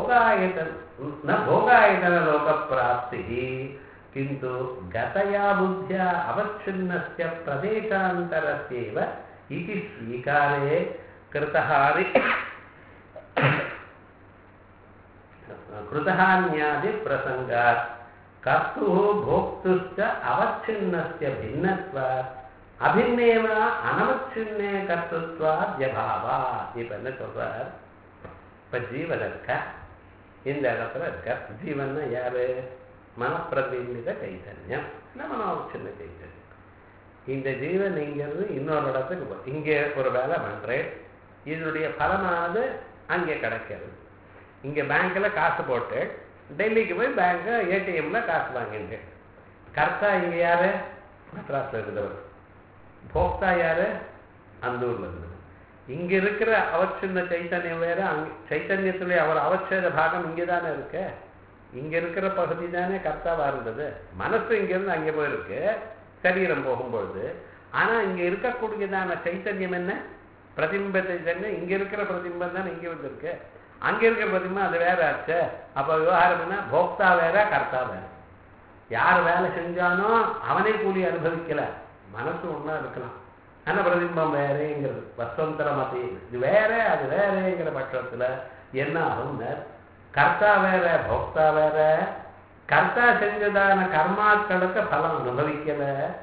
போகாயதன லோக பிராப்தி கிந்து கதயா புத்தியா அவச்சின்னஸ்ய பிரதேசாந்தரஸ்யேவ இதி ஸ்வீகாரே கிருதஹான்யாதி பிரசங்காத் கர்த்து போக்துஷ்ட அவச்சின்னஸ்ய பின்னத்வாத் அபின்னேவ அனவச்சின்னே கர்த்தத்வாத் யபாவா. இப்ப என்ன சொல்றார், இப்ப ஜீவன் இருக்க, இந்த இடத்துல இருக்க ஜீவன் யாரு, மனப்பிரதிநித கைத்தன்யம், இல்ல மனோவச்சின்ன கைத்தன்யம். இந்த ஜீவன் இங்கிருந்து இன்னொரு இடத்துக்கு போ, இங்கே ஒரு வேலை பண்றேன், இதனுடைய பலனானது அங்கே கிடைக்கிறது. இங்க பேங்க்ல காசு போட்டு டெல்லிக்கு போய் பேங்க் ஏடிஎம்ல காசு வாங்கிட்டு, கர்த்தா இங்க யாரு, மெட்ராஸ்ல இருந்தவர், போக்தா யாரு, அந்த ஊர்ல இருந்தவர். இங்க இருக்கிற அவச்சின்ன சைத்தன்யம் வேற, சைத்தன்யத்துல அவர் அவச்சேத பாகம் இங்கதானே இருக்கு. இங்க இருக்கிற பகுதி தானே கர்த்தாவா இருந்தது. மனசு இங்க இருந்து அங்கே போயிருக்கு சரீரம் போகும்பொழுது. ஆனா இங்க இருக்கக்கூடியதான சைத்தன்யம் என்ன, பிரதிபிம்ப சைத்தன்யம். இங்க இருக்கிற பிரதிபிம்பம் தானே இங்க வந்திருக்கு, அங்க இருக்கிற பிரதிபிம்பம் அது வேற ஆச்சு. அப்ப விவகாரம் என்ன, போக்தா வேற கர்த்தா வேற. யார் வேலை செஞ்சானோ அவனே கூலி அனுபவிக்கல, மனசு ஒன்னா இருக்கலாம். ஆனா பிரதிபிம்பம் வேறேங்கிறது வஸ்வந்தர மதி, இது வேற அது வேறேங்கிற பட்சத்துல என்ன ஆகும்னு, கர்த்தா வேற போக்தா வேற. கர்த்தா செஞ்சதான கர்மாக்களுக்கு பலம் அனுபவிக்கல,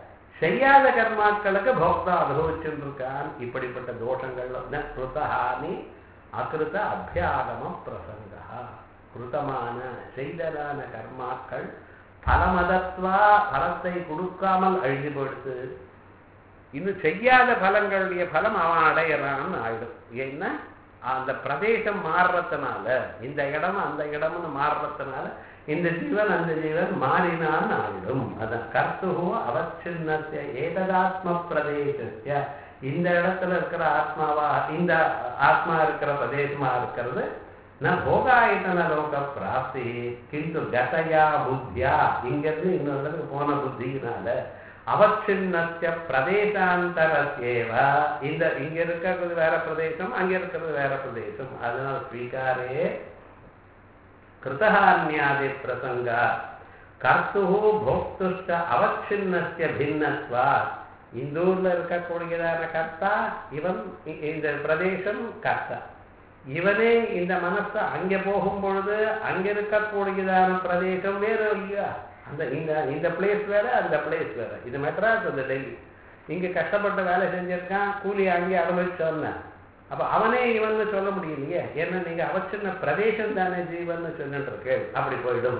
செய்யாத கர்மாக்களுக்கு போக்தா அனுபவிச்சுட்டு இருக்கான். இப்படிப்பட்ட தோஷங்கள் கிருத்தஹானி அகிருத அபியாகம பிரசங்கா. கிருத்தமான செய்ததான கர்மாக்கள் பலமதத்வா பலத்தை கொடுக்காமல் அழிஞ்சு போயிடுத்து. இன்னும் செய்யாத பலங்களுடைய பலம் அவன் அடையிறான்னு ஆயிடும். ஏன்னா அந்த பிரதேசம் மாறுறதுனால, இந்த இடம் அந்த இடம்னு மாறுறதுனால இந்த ஜீவன் அந்த ஜீவன் மாறினான்னு ஆயிடும். அதான் கர்த்துஹோ அவச்சின்னஸ்ய ஏததாத்ம பிரதேசஸ்ய. இந்த இடத்துல இருக்கிற ஆத்மாவா இந்த ஆத்மா இருக்கிற பிரதேசமா இருக்கிறது ந போகாயத்தன லோக பிராப்தி கிந்து கதையா புத்தியா இங்கிருந்து இன்னொரு இடத்துக்கு போன புத்தியினால அவச்சின்னஸ்ய பிரதேசாந்தரஸ்யேவ. இந்த இங்க இருக்கிறது வேற பிரதேசம், அங்க இருக்கிறது வேற பிரதேசம். அதனால ஸ்வீகாரே கிருதஹான்யாதி பிரசங்கா கர்த்துஹு போக்துஷ்ட அவச்சின்னஸ்ய பின்னத்வா. இந்த ஊர்ல இருக்கக்கூடியதான கர்த்தா இவன், இந்த பிரதேசம் கர்த்தா இவனே. இந்த மனசு அங்கே போகும் பொழுது அங்க இருக்கக்கூடியதான பிரதேசம் வேற இல்லையா? அந்த இந்த பிளேஸ் வேற அந்த பிளேஸ் வேற. இது மெட்ராஸ், அந்த டெல்லி. இங்க கஷ்டப்பட்டு வேலை செஞ்சிருக்கான், கூலி அங்கே அனுபவிச்சோன்னா அப்ப அவனே இவன்னு சொல்ல முடியலையே. ஏன்னா நீங்க அவச்சின்ன பிரதேசம் தானே ஜீவன் சொல்லிட்டு இருக்கு. அப்படி போயிடும்.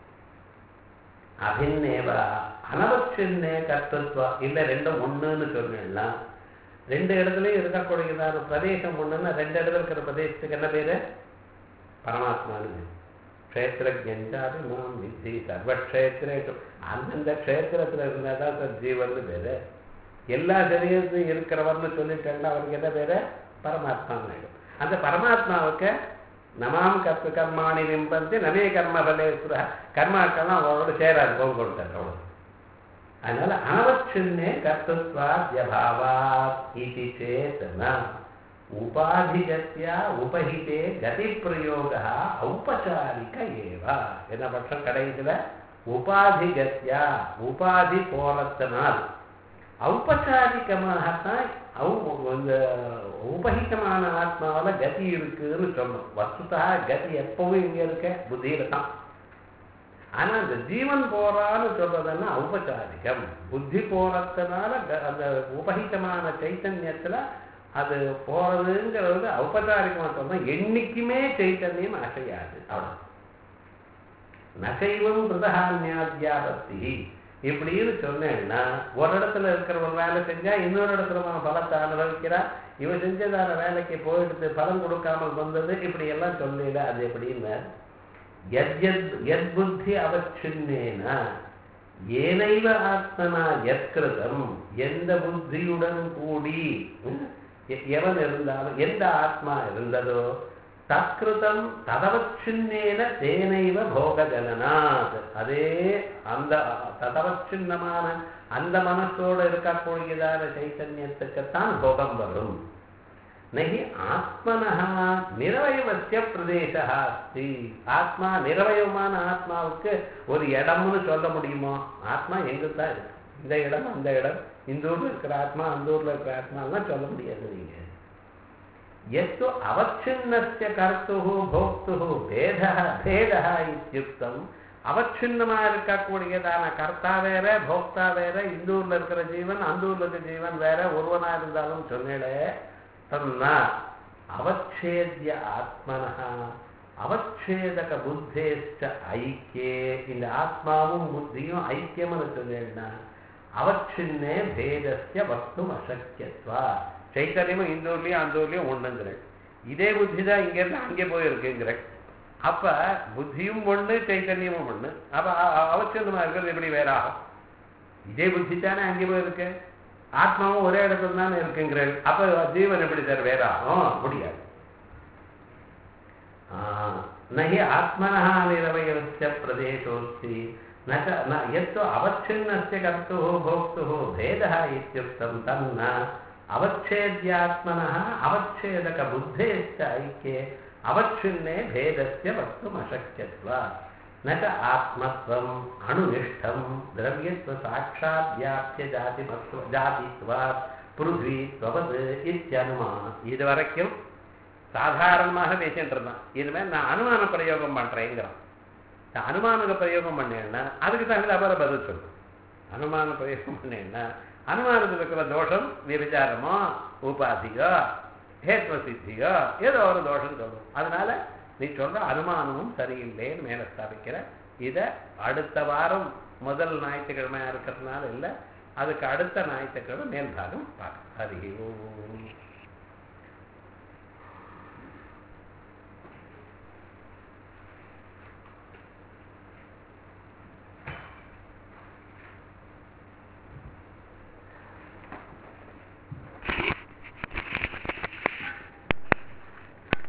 அபிநேவா அனவச்சின்னே கர்த்தத்வா. இல்ல ரெண்டும் ஒண்ணுன்னு சொன்னா ரெண்டு இடத்துலயும் இருக்கக்கூடியதான பிரதேசம் ஒண்ணுன்னா ரெண்டு இடத்துல இருக்கிற பிரதேசத்துக்கு என்ன பேரு? பரமாத்மானு. க்ஷேத்திரஜாதி மாம் வித்தி சர்வக்ஷேத்திரேஷம். அந்தந்த க்ஷேத்திரத்துல இருந்தாதான் சார் ஜீவன் பேரு. எல்லா சரீரத்தையும் இருக்கிறவர்னு சொல்லிட்டேன்னா அவருக்கு என்ன பேரு? பரமாத்மான்னு ஆயிடும். அந்த பரமாத்மாவுக்கு நமாம் கர்த்த கர்மாணி நிம்பந்தி நவே கர்மபலேஸ்வர. கர்மாக்கெல்லாம் அவரோட சேராது, போக கொடுத்தார் அவ்வளவு. அதனால அனவச்சின்னே கர்த்தத்வாத்யபாவா இது சேத்தனா உபாதிகத்யா உபஹிதே கதி பிரயோகா ஔபசாரிக ஏவா. என்ன பட்சம் கடைசியில உபாதிகத்யா உபாதி போலத்தினால் ஔபசாரிகமாகத்தான் இந்த உபஹிதமான ஆத்மாவில கதி இருக்குன்னு சொல்லணும். வஸ்துதா கதி எப்பவும் இங்க இருக்க புத்தியில தான். ஆனா அந்த ஜீவன் போறான்னு சொல்றதுன்னா ஔபசாரிகம். புத்தி போறதுனால அந்த உபஹிதமான சைத்தன்யத்துல அது போறதுங்கிறது ஔபசாரிகமா சொன்னா என்னைக்குமே சைத்தன்யம் அசையாது. அவ்வளவு நசைவம் பிரதஹான்யாத்யாபத்தி. இப்படின்னு சொன்னேன்னா ஒரு இடத்துல இருக்கிற ஒரு வேலை செஞ்சா இன்னொரு இடத்துல பலத்தை அனுபவிக்கிறா. இவன் செஞ்சதான வேலைக்கு போயிடுத்து பலன் கொடுக்காமல் வந்தது. இப்படி எல்லாம் சொல்லல. அது எப்படின்னு யத் புத்தி அவச்சின்னேனா ஏனைவ ஆத்மனா யத்கிருதம். எந்த புத்தியுடன் கூடி எவன் இருந்தாலும் எந்த ஆத்மா இருந்ததோ தத்கிருதம் ததவச்சின்னேன தேனைவ போகஜனனாத். அதே அந்த ததவச்சின்னமான அந்த மனசோடு இருக்கக்கூடியதான சைத்தன்யத்துக்குத்தான் போகம் வரும். நகி ஆத்மனஹா நிரவயவஸ்ய பிரதேசா அஸ்தி. ஆத்மா நிரவயமான ஆத்மாவுக்கு ஒரு இடம்னு சொல்ல முடியுமோ? ஆத்மா எங்குதான் இருக்கு. இந்த இடம் அந்த இடம், இந்த ஊர்ல இருக்கிற ஆத்மா அந்த ஊர்ல இருக்கிற ஆத்மாலாம் சொல்ல முடியாது. நீங்க எத்து அவச்சின்னஸ்ய கர்த்துஹு போக்துஹு பேதஹ இத்யுக்தம். அவச்சின்னமா இருக்கக்கூடியதான கர்த்தா வேற போக்தா வேற. இந்த ஊர்ல இருக்கிற ஜீவன் அந்த ஊர்ல இருக்கிற ஜீவன் வேற ஒருவனா இருந்தாலும் சொன்னேளே தன்னா அவச்சேத்ய ஆத்மனஹ அவச்சேதக புத்தேஷ்ட ஐக்கியே. இந்த ஆத்மாவும் புத்தியும் ஐக்கியம்னு சொன்னேன்னா அவச்சின்னே பேதஸ்ய வஸ்தும் அசக்கியத்வா. சைத்தன்யமும் இந்த ஊர்லயும் அந்த ஊர்லயும் ஒண்ணுங்கிற இதே புத்தி தான் இங்க இருந்து அங்கே போயிருக்குங்கிற. அப்ப புத்தியும் ஒண்ணு சைத்தன்யமும் ஒண்ணு. அப்ப அவச்சின்னமா இருக்கிறது எப்படி வேற ஆகும்? இதே புத்தி தானே அங்கே போயிருக்கு. ஆத்மாவும் ஒரே இடத்துல தானே இருக்குங்கிற. அப்ப ஜீவன் எப்படி சார் வேற ஆகும்? முடியாது. நகி ஆத்மனஹ நிரவயவஸ்ய பிரதேசோஸ்தி எத்தோ அவச்சின்னஸ்ய கர்த்துஹு போக்துஹு பேதஹ இத்யுக்தம் தன்ன அவச்சேத்யாத்மனஹ அவச்சேதக புத்தேஷ்ட ஐக்கியே அவச்சின்னே பேதஸ்ய வக்தும் அசக்கியத்வா. ந ஆத்மத்வம் அணுனிஷ்டம் திரவியத்வ சாட்சாத் வியாப்ய ஜாதித்வாத் பிருத்வி த்வது இத்யனுமானம். இது வரைக்கும் சாதாரணமாக பேசிட்டு இருந்தான். இனிமேல் நான் அனுமான பிரயோகம் பண்றேங்கிறான். அனுமானுக்கு பிரயோகம் பண்ணேன்னா அதுக்கு தகுந்த அப்புறம் பதில் சொல்லும். அனுமான பிரயோகம் பண்ணேன்னா அனுமானத்தில் இருக்கிற தோஷம் விபச்சாரமோ உபாதியோ ஹேத்வ சித்தியோ ஏதோ ஒரு தோஷம் சொல்லும். அதனால நீ சொல்ற அனுமானமும் சரியில்லைன்னு மேல ஸ்தாபிக்கிற. இதை அடுத்த வாரம் முதல் ஞாயிற்றுக்கிழமையா இருக்கிறதுனால இல்லை, அதுக்கு அடுத்த ஞாயிற்றுக்கிழமை மேல்பாகம் பார்க்க. ஹரி ஓம்.